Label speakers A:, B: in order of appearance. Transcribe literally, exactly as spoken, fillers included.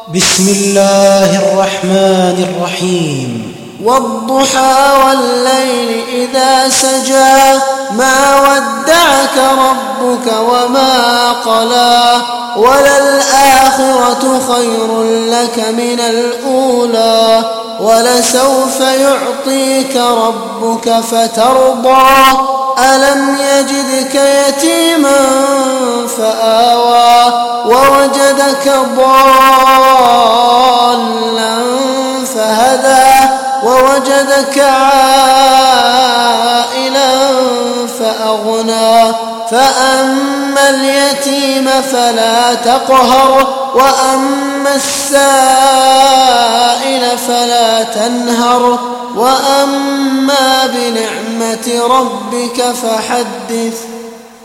A: بسم الله الرحمن الرحيم.
B: والضحى والليل إذا سجى ما ودعك ربك وما قلى وللآخرة خير لك من الأولى ولسوف يعطيك ربك فترضى ألم يجدك يتيما فآوى ووجدك ضالا فهدى ووجدك عائلا فأغنى فأما اليتيم فلا تقهر وأما السائل فلا تنهر وأما بنعمة ربك فحدث.